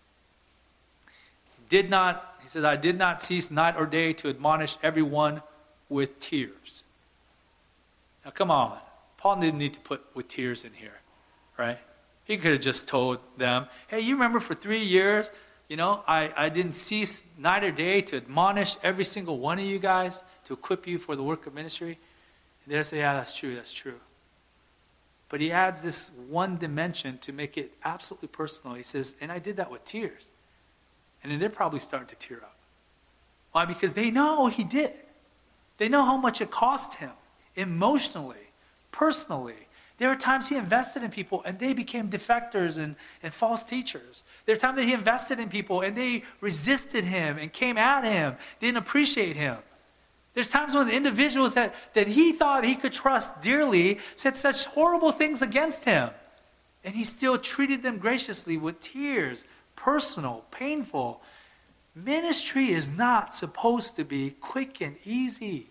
Did not, he said, I did not cease night or day to admonish everyone with tears. Now come on, Paul didn't need to put with tears in here, right? He could have just told them, hey, you remember for three years, you know, I, I didn't cease night or day to admonish every single one of you guys to equip you for the work of ministry. And they'd say, yeah, that's true, that's true. But he adds this one dimension to make it absolutely personal. He says, and I did that with tears. And then they're probably starting to tear up. Why? Because they know he did. They know how much it cost him emotionally, personally. There are times he invested in people and they became defectors and, and false teachers. There are times that he invested in people and they resisted him and came at him, didn't appreciate him. There's times when the individuals that, that he thought he could trust dearly said such horrible things against him. And he still treated them graciously with tears, personal, painful. Ministry is not supposed to be quick and easy.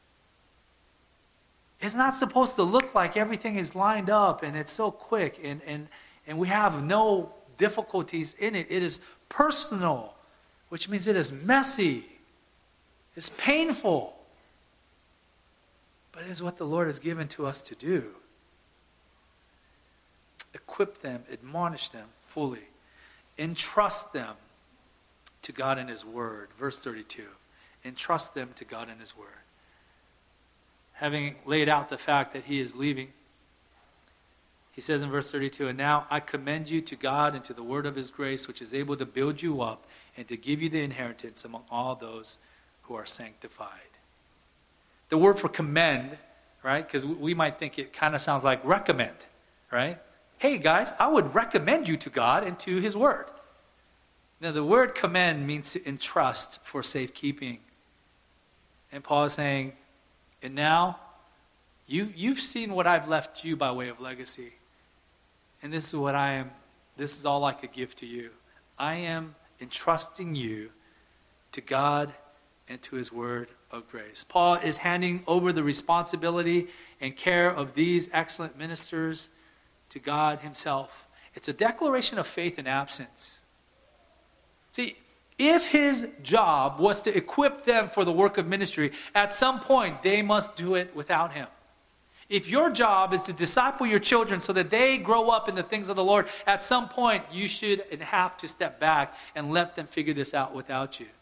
It's not supposed to look like everything is lined up and it's so quick and, and, and we have no difficulties in it. It is personal, which means it is messy. It's painful. But it is what the Lord has given to us to do. Equip them, admonish them fully. Entrust them to God and His Word. Verse thirty-two. Entrust them to God and His Word. Having laid out the fact that he is leaving, he says in verse thirty-two, and now I commend you to God and to the word of his grace, which is able to build you up and to give you the inheritance among all those who are sanctified. The word for commend, right, because we might think it kind of sounds like recommend, right? Hey guys, I would recommend you to God and to his word. Now the word commend means to entrust for safekeeping. And Paul is saying, and now, you, you've seen what I've left you by way of legacy. And this is what I am, this is all I could give to you. I am entrusting you to God and to his word of grace. Paul is handing over the responsibility and care of these excellent ministers to God himself. It's a declaration of faith in absence. See, if his job was to equip them for the work of ministry, at some point they must do it without him. If your job is to disciple your children so that they grow up in the things of the Lord, at some point you should and have to step back and let them figure this out without you.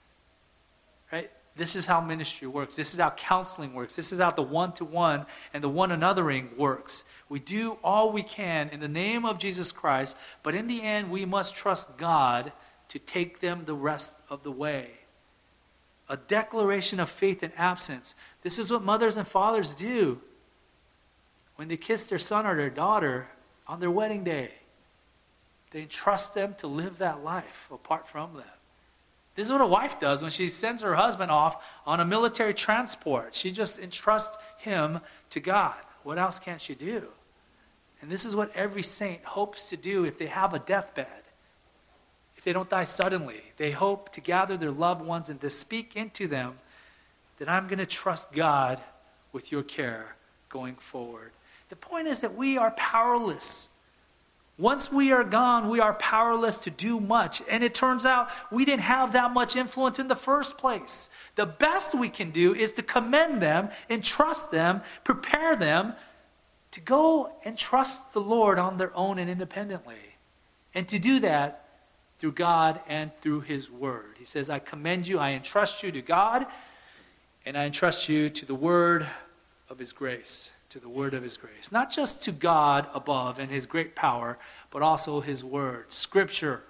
Right? This is how ministry works. This is how counseling works. This is how the one-to-one and the one-anothering works. We do all we can in the name of Jesus Christ, but in the end we must trust God to take them the rest of the way. A declaration of faith in absence. This is what mothers and fathers do when they kiss their son or their daughter on their wedding day. They entrust them to live that life apart from them. This is what a wife does when she sends her husband off on a military transport. She just entrusts him to God. What else can she do? And this is what every saint hopes to do if they have a deathbed. If they don't die suddenly, they hope to gather their loved ones and to speak into them that I'm going to trust God with your care going forward. The point is that we are powerless. Once we are gone, we are powerless to do much. And it turns out we didn't have that much influence in the first place. The best we can do is to commend them, entrust them, prepare them to go and trust the Lord on their own and independently. And to do that through God and through His Word. He says, I commend you, I entrust you to God, and I entrust you to the Word of His grace. To the Word of His grace. Not just to God above and His great power, but also His Word. Scripture.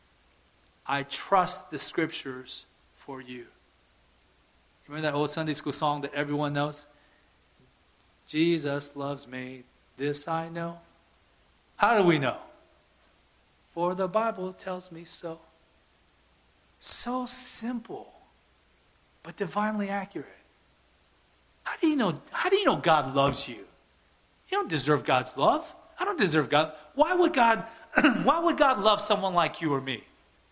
I trust the Scriptures for you. Remember that old Sunday school song that everyone knows? Jesus loves me, this I know. How do we know? For the Bible tells me so. So simple, but divinely accurate. How do you know, how do you know God loves you? You don't deserve God's love. I don't deserve God. Why would God, why would God love someone like you or me?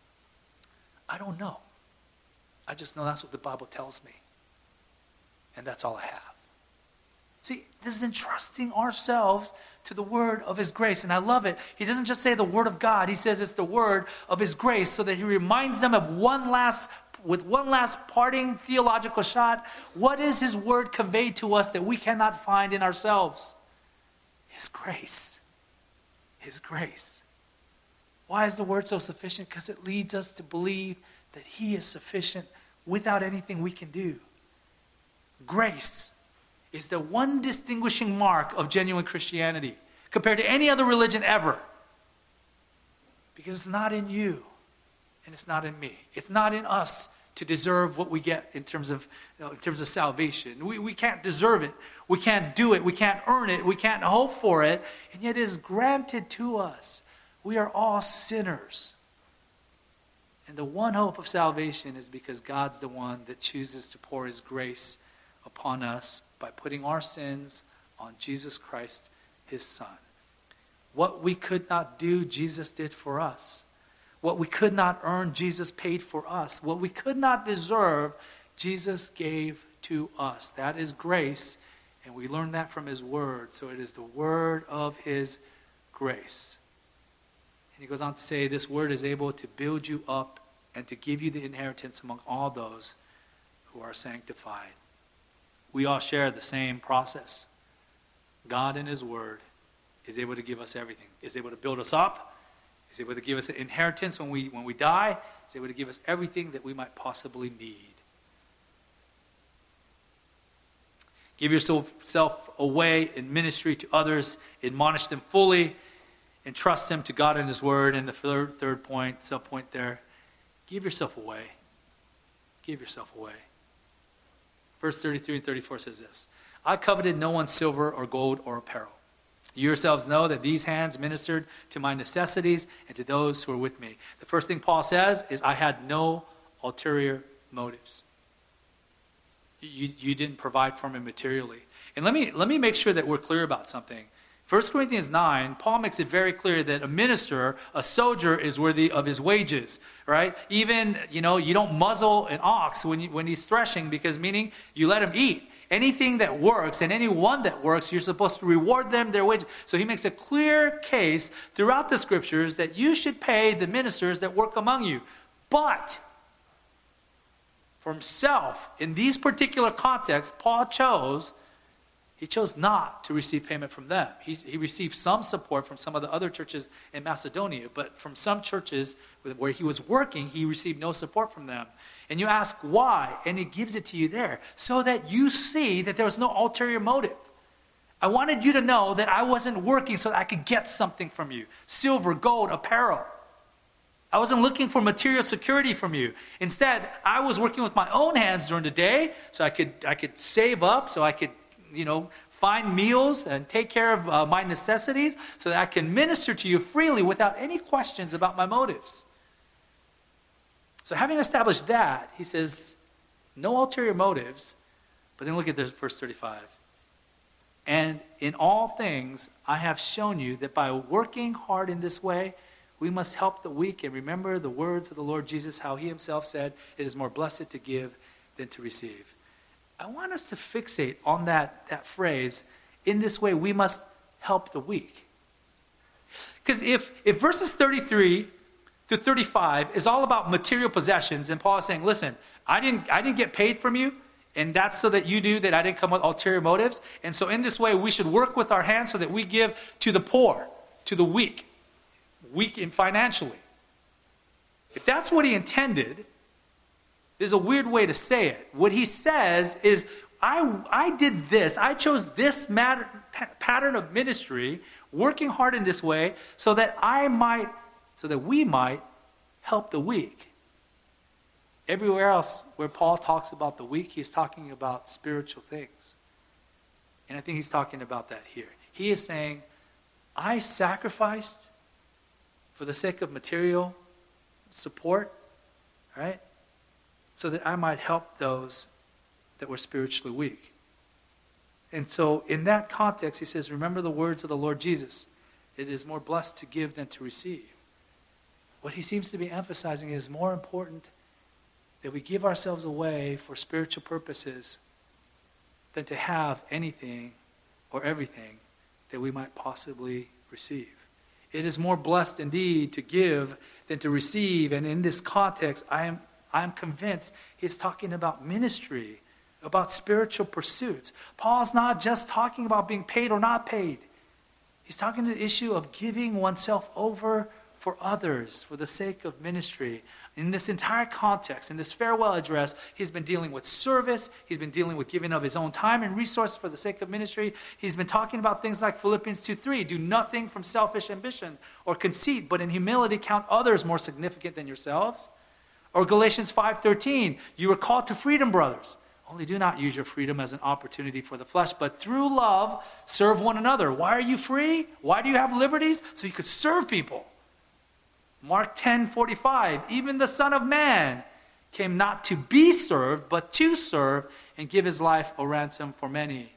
I don't know. I just know that's what the Bible tells me. And that's all I have. See, this is entrusting ourselves to the word of His grace. And I love it. He doesn't just say the word of God. He says it's the word of His grace, so that He reminds them of one last, with one last parting theological shot. What is His word conveyed to us that we cannot find in ourselves? His grace. His grace. Why is the word so sufficient? Because it leads us to believe that He is sufficient without anything we can do. Grace is the one distinguishing mark of genuine Christianity compared to any other religion ever. Because it's not in you and it's not in me. It's not in us to deserve what we get in terms of, you know, in terms of salvation. We, we can't deserve it. We can't do it. We can't earn it. We can't hope for it. And yet it is granted to us. We are all sinners. And the one hope of salvation is because God's the one that chooses to pour His grace upon us by putting our sins on Jesus Christ, His Son. What we could not do, Jesus did for us. What we could not earn, Jesus paid for us. What we could not deserve, Jesus gave to us. That is grace, and we learn that from His Word. So it is the word of His grace. And He goes on to say, this word is able to build you up and to give you the inheritance among all those who are sanctified. We all share the same process. God in His Word is able to give us everything. Is able to build us up. Is able to give us the inheritance when we, when we die. Is able to give us everything that we might possibly need. Give yourself away in ministry to others. Admonish them fully. Entrust them to God and His Word. And the third, third point, sub point there, give yourself away. Give yourself away. Verse thirty-three and thirty-four says this. I coveted no one's silver or gold or apparel. You yourselves know that these hands ministered to my necessities and to those who are with me. The first thing Paul says is, I had no ulterior motives. You, you didn't provide for me materially. And let me, let me make sure that we're clear about something. First Corinthians nine, Paul makes it very clear that a minister, a soldier, is worthy of his wages, right? Even, you know, you don't muzzle an ox when, you, when he's threshing, because meaning you let him eat. Anything that works and anyone that works, you're supposed to reward them their wages. So he makes a clear case throughout the scriptures that you should pay the ministers that work among you. But for himself, in these particular contexts, Paul chose He chose not to receive payment from them. He, he received some support from some of the other churches in Macedonia, but from some churches where he was working, he received no support from them. And you ask why, and he gives it to you there, so that you see that there was no ulterior motive. I wanted you to know that I wasn't working so that I could get something from you. Silver, gold, apparel. I wasn't looking for material security from you. Instead, I was working with my own hands during the day, so I could I could save up, so I could you know, find meals and take care of uh, my necessities so that I can minister to you freely without any questions about my motives. So having established that, he says, no ulterior motives, but then look at this, verse thirty-five. And in all things, I have shown you that by working hard in this way, we must help the weak and remember the words of the Lord Jesus, how He Himself said, it is more blessed to give than to receive. I want us to fixate on that, that phrase, in this way we must help the weak. Because if, if verses thirty-three to thirty-five is all about material possessions, and Paul is saying, listen, I didn't, I didn't get paid from you, and that's so that you do that I didn't come with ulterior motives. And so in this way, we should work with our hands so that we give to the poor, to the weak, weak in financially. If that's what he intended, there's a weird way to say it. What he says is, I, I did this. I chose this matter, pa- pattern of ministry, working hard in this way, so that I might, so that we might help the weak. Everywhere else where Paul talks about the weak, he's talking about spiritual things. And I think he's talking about that here. He is saying, I sacrificed for the sake of material support, right? So that I might help those that were spiritually weak. And so in that context, he says, remember the words of the Lord Jesus. It is more blessed to give than to receive. What he seems to be emphasizing is more important that we give ourselves away for spiritual purposes than to have anything or everything that we might possibly receive. It is more blessed indeed to give than to receive. And in this context, I am, I am convinced he's talking about ministry, about spiritual pursuits. Paul's not just talking about being paid or not paid. He's talking to the issue of giving oneself over for others for the sake of ministry. In this entire context, in this farewell address, he's been dealing with service. He's been dealing with giving of his own time and resources for the sake of ministry. He's been talking about things like Philippians two three. Do nothing from selfish ambition or conceit, but in humility count others more significant than yourselves. Or Galatians five thirteen. You are called to freedom, brothers. Only do not use your freedom as an opportunity for the flesh, but through love serve one another. Why are you free? Why do you have liberties? So you could serve people. Mark ten forty-five, even the Son of Man came not to be served, but to serve and give his life a ransom for many.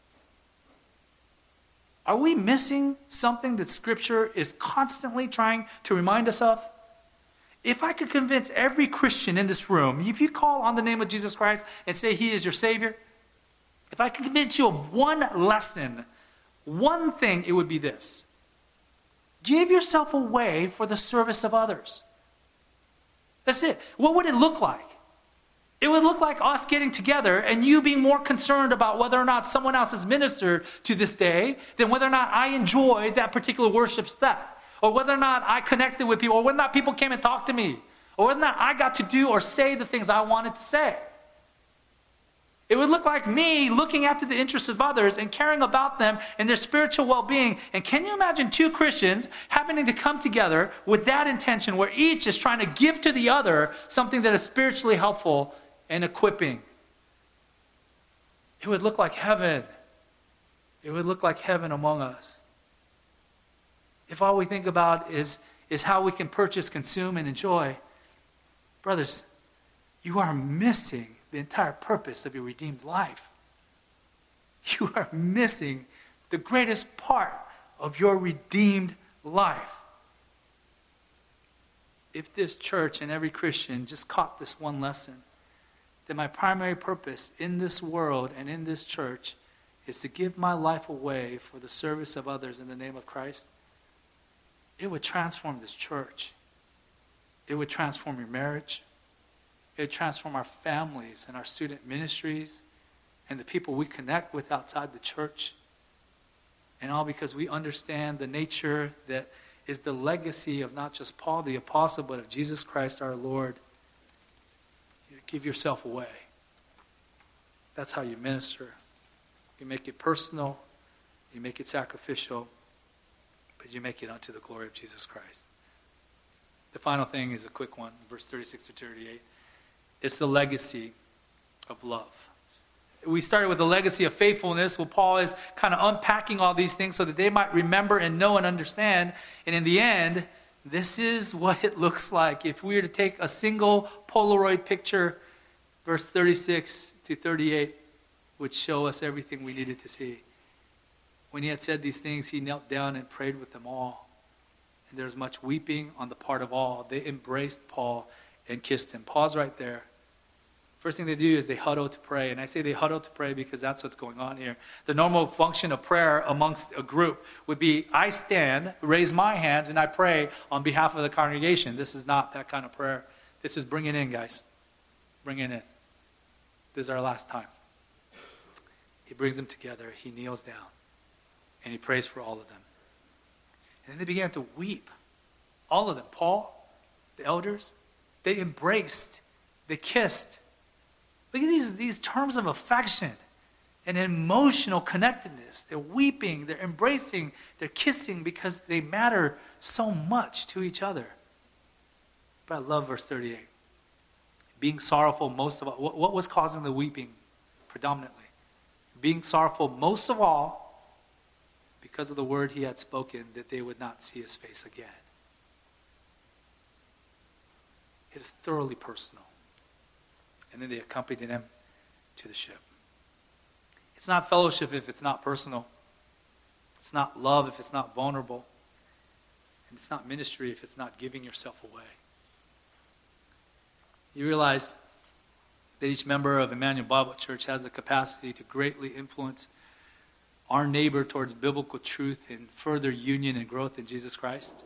Are we missing something that Scripture is constantly trying to remind us of? If I could convince every Christian in this room, if you call on the name of Jesus Christ and say he is your Savior, if I could convince you of one lesson, one thing, it would be this. Give yourself away for the service of others. That's it. What would it look like? It would look like us getting together and you being more concerned about whether or not someone else has ministered to this day than whether or not I enjoyed that particular worship set, or whether or not I connected with people, or whether or not people came and talked to me, or whether or not I got to do or say the things I wanted to say. It would look like me looking after the interests of others and caring about them and their spiritual well-being. And can you imagine two Christians happening to come together with that intention, where each is trying to give to the other something that is spiritually helpful and equipping? It would look like heaven. It would look like heaven among us. If all we think about is, is how we can purchase, consume, and enjoy, brothers, you are missing the entire purpose of your redeemed life. You are missing the greatest part of your redeemed life. If this church and every Christian just caught this one lesson, that my primary purpose in this world and in this church is to give my life away for the service of others in the name of Christ, it would transform this church. It would transform your marriage. It would transform our families and our student ministries and the people we connect with outside the church. And all because we understand the nature that is the legacy of not just Paul the apostle, but of Jesus Christ our Lord. You give yourself away. That's how you minister. You make it personal. You make it sacrificial. But you make it unto the glory of Jesus Christ. The final thing is a quick one, verse thirty-six to thirty-eight. It's the legacy of love. We started with the legacy of faithfulness. Well, Paul is kind of unpacking all these things so that they might remember and know and understand. And in the end, this is what it looks like. If we were to take a single Polaroid picture, verse thirty-six to thirty-eight would show us everything we needed to see. When he had said these things, he knelt down and prayed with them all. And there was much weeping on the part of all. They embraced Paul and kissed him. Pause right there. First thing they do is they huddle to pray. And I say they huddle to pray because that's what's going on here. The normal function of prayer amongst a group would be, I stand, raise my hands, and I pray on behalf of the congregation. This is not that kind of prayer. This is bring it in, guys. Bring it in. This is our last time. He brings them together. He kneels down. And he prays for all of them. And then they began to weep. All of them. Paul, the elders, they embraced. They kissed. Look at these, these terms of affection and emotional connectedness. They're weeping, they're embracing, they're kissing because they matter so much to each other. But I love verse thirty-eight. Being sorrowful most of all. What, what was causing the weeping predominantly? Being sorrowful most of all because of the word he had spoken that they would not see his face again. It is thoroughly personal. And then they accompanied him to the ship. It's not fellowship if it's not personal. It's not love if it's not vulnerable. And it's not ministry if it's not giving yourself away. You realize that each member of Emmanuel Bible Church has the capacity to greatly influence our neighbor towards biblical truth and further union and growth in Jesus Christ?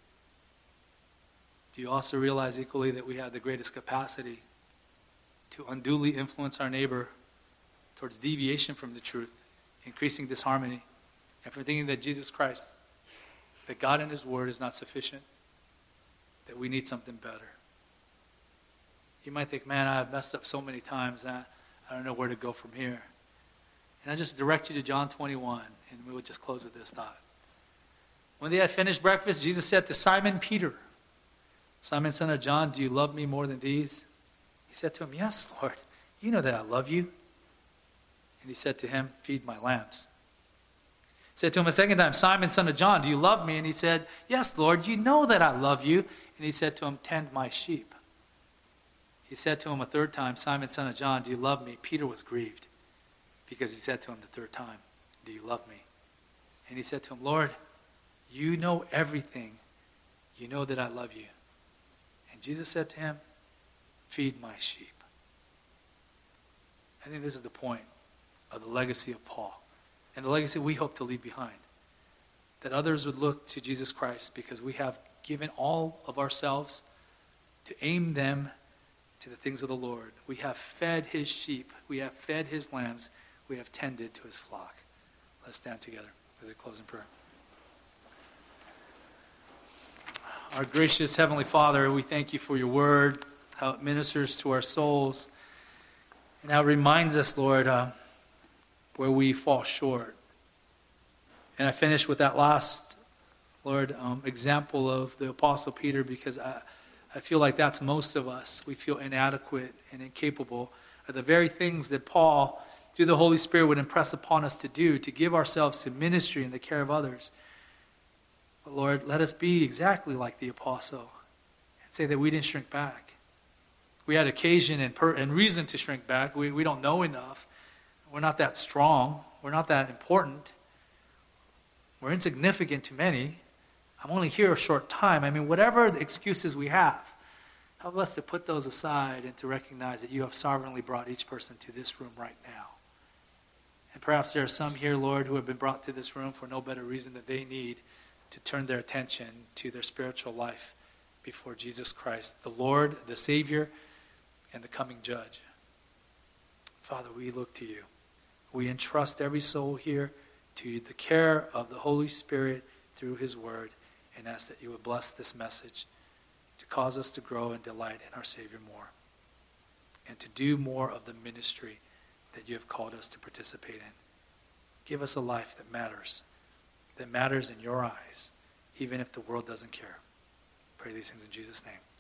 Do you also realize equally that we have the greatest capacity to unduly influence our neighbor towards deviation from the truth, increasing disharmony, and for thinking that Jesus Christ, that God and his word is not sufficient, that we need something better? You might think, man, I've messed up so many times, I, I don't know where to go from here. And I just direct you to John twenty-one, and we will just close with this thought. When they had finished breakfast, Jesus said to Simon Peter, Simon, son of John, do you love me more than these? He said to him, yes, Lord, you know that I love you. And he said to him, feed my lambs. He said to him a second time, Simon, son of John, do you love me? And he said, yes, Lord, you know that I love you. And he said to him, tend my sheep. He said to him a third time, Simon, son of John, do you love me? Peter was grieved because he said to him the third time, do you love me? And he said to him, Lord, you know everything. You know that I love you. And Jesus said to him, feed my sheep. I think this is the point of the legacy of Paul and the legacy we hope to leave behind. That others would look to Jesus Christ because we have given all of ourselves to aim them to the things of the Lord. We have fed his sheep. We have fed his lambs. We have tended to his flock. Let's stand together as we close in prayer. Our gracious Heavenly Father, we thank you for your word, how it ministers to our souls, and how it reminds us, Lord, uh, where we fall short. And I finish with that last, Lord, um, example of the Apostle Peter, because I, I feel like that's most of us. We feel inadequate and incapable of the very things that Paul, through the Holy Spirit, would impress upon us to do, to give ourselves to ministry and the care of others. But Lord, let us be exactly like the apostle and say that we didn't shrink back. We had occasion and, per- and reason to shrink back. We, we don't know enough. We're not that strong. We're not that important. We're insignificant to many. I'm only here a short time. I mean, whatever the excuses we have, help us to put those aside and to recognize that you have sovereignly brought each person to this room right now. And perhaps there are some here, Lord, who have been brought to this room for no better reason than they need to turn their attention to their spiritual life before Jesus Christ, the Lord, the Savior, and the coming Judge. Father, we look to you. We entrust every soul here to the care of the Holy Spirit through his word, and ask that you would bless this message to cause us to grow and delight in our Savior more, and to do more of the ministry that you have called us to participate in. Give us a life that matters, that matters in your eyes, even if the world doesn't care. Pray these things in Jesus' name.